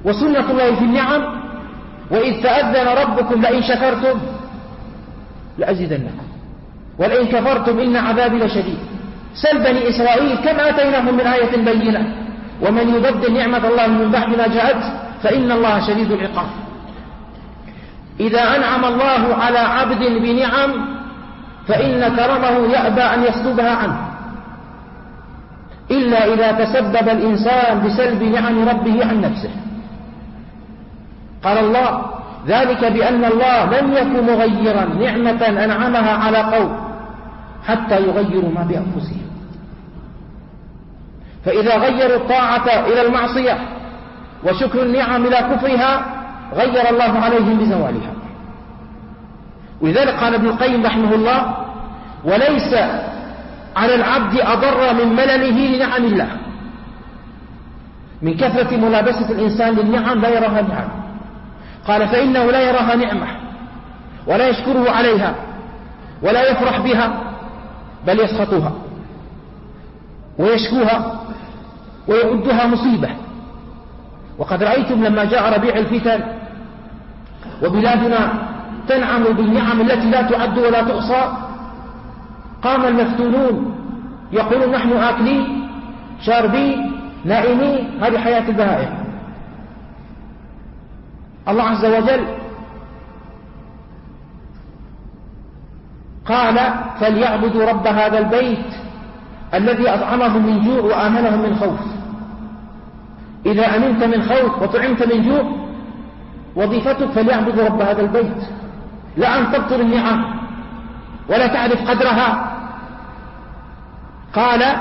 وسنة الله في النعم: وإذ تأذن ربكم لئن شكرتم لأزيدنكم ولئن كفرتم إن عذابي لشديد. سل بني إسرائيل كم آتيناهم من آية بينة ومن يبدل نعمة الله من بعد ما جاءته فإن الله شديد العقاب. إذا أنعم الله على عبد بنعم فإن كرمه يأبى أن يسلبها عنه إلا إذا تسبب الإنسان بسلب نعم ربه عن نفسه. قال الله: ذلك بأن الله لم يكن مغيرا نعمة أنعمها على قوم حتى يغيروا ما بأنفسهم. فإذا غيروا الطاعة إلى المعصية وشكر النعم إلى كفرها غير الله عليهم بزوالها. ولذلك قال ابن القيم رحمه الله: وليس على العبد أضر من ملله لنعم الله. من كثرة ملابسة الإنسان للنعم لا يراها نعم. قال: فإنه لا يراها نعمة ولا يشكره عليها ولا يفرح بها، بل يسخطها ويشكوها ويعدها مصيبة. وقد رأيتم لما جاء ربيع الفتن وبلادنا تنعم بالنعم التي لا تعد ولا تحصى، قام المفتونون يقولون: نحن آكلين شاربين نائمين، هذه حياة البهائم. الله عز وجل قال: فليعبدوا رب هذا البيت الذي أطعمهم من جوع وآمنهم من خوف. إذا أمنت من خوف وطعمت من جوع وظيفتك فليعبدوا رب هذا البيت، لا أن تبطل النعم ولا تعرف قدرها. قال: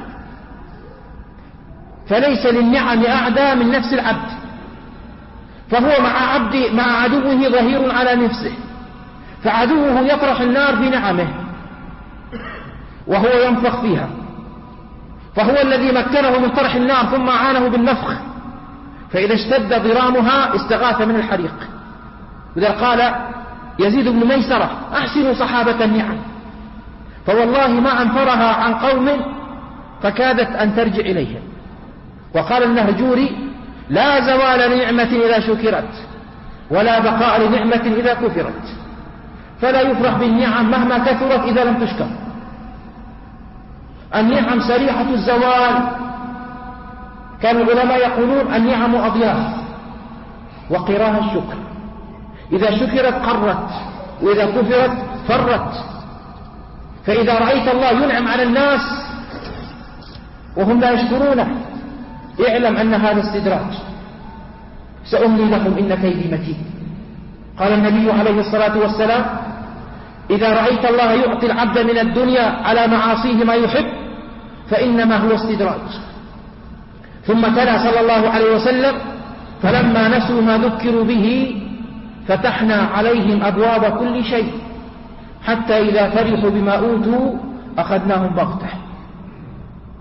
فليس للنعم أعدى من نفس العبد، فهو مع عدوه ظهير على نفسه، فعدوه يطرح النار بنعمه وهو ينفخ فيها، فهو الذي مكنه من طرح النار ثم أعانه بالنفخ، فإذا اشتد ضرامها استغاث من الحريق. وإذا قال يزيد بن ميسرة: أحسنوا صحابة النعم، فوالله ما أنفرها عن قوم فكادت أن ترجع إليهم. وقال النهجوري: لا زوال لنعمة إذا شكرت ولا بقاء لنعمة إذا كفرت، فلا يفرح بالنعم مهما كثرت إذا لم تشكر. النعم سريعة الزوال. كان العلماء يقولون: النعم أضياف وقراها الشكر، إذا شكرت قرت وإذا كفرت فرت. فإذا رأيت الله ينعم على الناس وهم لا يشكرونه اعلم أن هذا استدراج. سأملي لهم إن كيدي متين. قال النبي عليه الصلاة والسلام: إذا رأيت الله يعطي العبد من الدنيا على معاصيه ما يحب فإنما هو استدراج. ثم تلا صلى الله عليه وسلم: فلما نسوا ما ذكروا به فتحنا عليهم أبواب كل شيء حتى إذا فرحوا بما أوتوا أخذناهم بغتة